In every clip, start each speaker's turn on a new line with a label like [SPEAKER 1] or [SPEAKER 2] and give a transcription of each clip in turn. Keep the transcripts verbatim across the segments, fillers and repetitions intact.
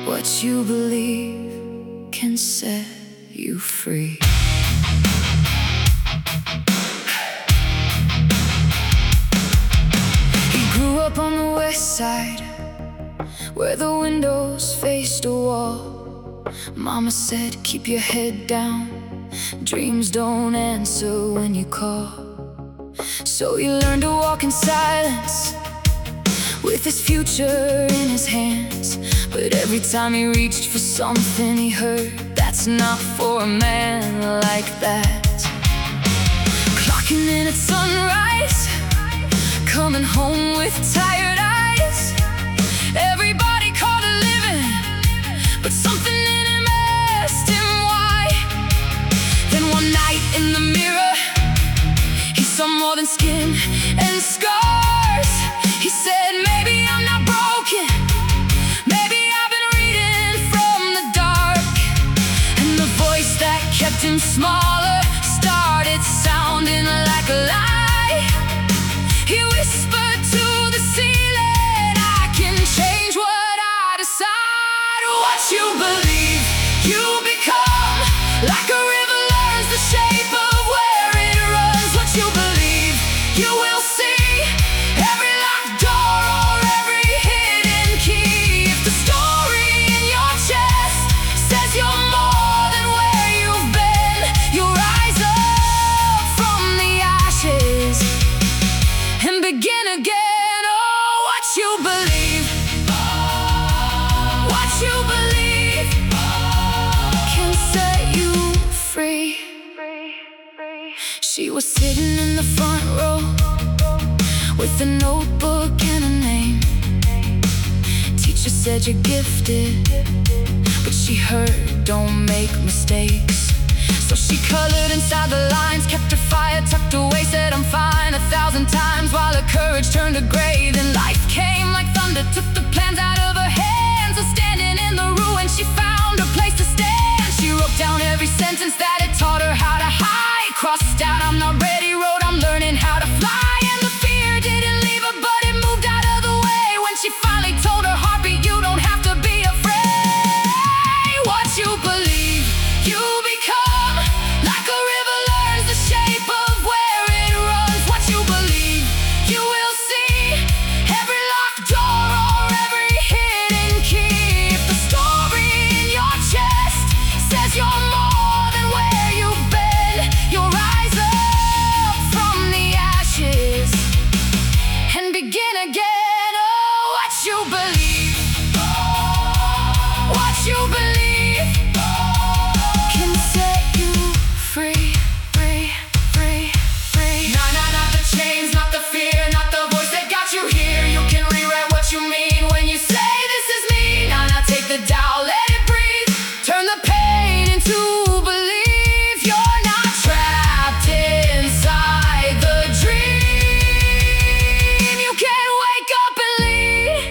[SPEAKER 1] What you believe can set you free. He grew up on the west side, where the windows faced a wall. Mama said, keep your head down, dreams don't answer when you call. So he learned to walk in silence, with his future in his hands. But every time he reached for something, he heard, that's not for a man like that. Clocking in at sunrise, coming home with tired eyes. Everybody called a living, but something in him asked him why. Then one night in the mirror, he saw more than skin and scars. He said, maybe I'm not broken, maybe I've been reading from the dark. And the voice that kept him smaller started sounding like a lie. He whispered to the ceiling, I can change what I decide. What you believe, you become. Like a river learns the shape of where it runs. What you believe, you will see. Every locked door or every hidden key. If the story in your chest says you're more than where you've been, you rise up from the ashes and begin again. Oh, what you believe, what you believe can set you free. She was sitting in the front row with a notebook and a name. Teacher said you're gifted, but she heard, don't make mistakes. So she colored inside the lines, kept her fire tucked away, said I'm fine a thousand times, while her courage turned to gray. Then life came like thunder, took the plans out of her hands. So standing in the ruin, she found a place to stand. She wrote down every sentence that had taught her how to hide. Crossed out, I'm not ready, wrote, I'm learning how to fly. And the fear didn't leave her, but it moved out of the way. When she finally told her heartbeat, you don't have to be afraid. What you believe, you become. Like a river learns the shape of where it runs. What you believe, you will see. Every locked door or every hidden key. If the story in your chest says you're more than where you've been, you'll rise up from the ashes and begin again. Oh, what you believe, what you believe can set you free, free, free, free. Nah, nah, not the chains, not the fear, not the voice that got you here. You can rewrite what you mean when you say this is me. Nah, nah, take the doubt, let it breathe. Turn the pain into belief. You're not trapped inside the dream. You can wake up and lead.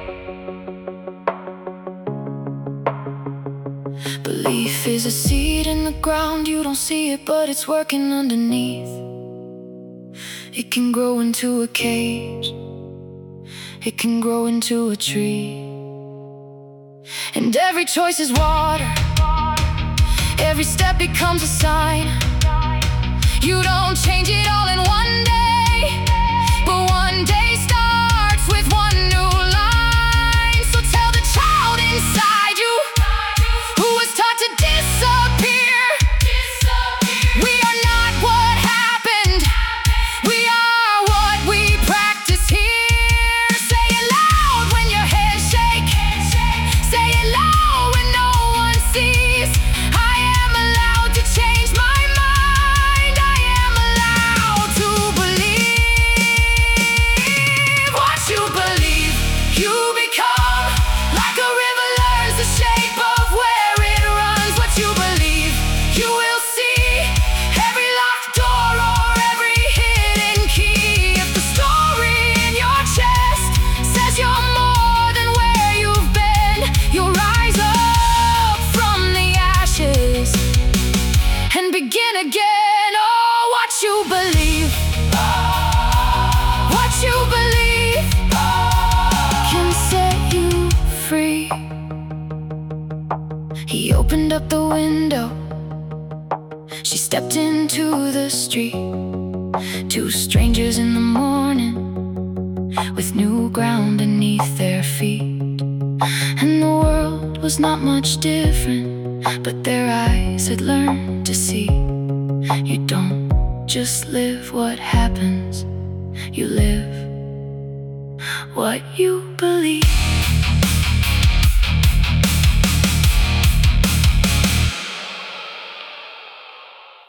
[SPEAKER 1] Belief is a seed in the ground, you don't see it, but it's working underneath. It can grow into a cage, it can grow into a tree. And every choice is water, every step becomes a sign. You don't change it all in one day, but one day starts with one new line. So tell the child inside you, who was taught to disappear, we are not what happened, we are what we practice here. Say it loud when your hands shake, say it loud when no one sees. I am allowed to change my mind, I am allowed to believe. the window, she stepped into the street. Two strangers in the morning, with new ground beneath their feet. And the world was not much different, but their eyes had learned to see. You don't just live what happens, you live what you believe.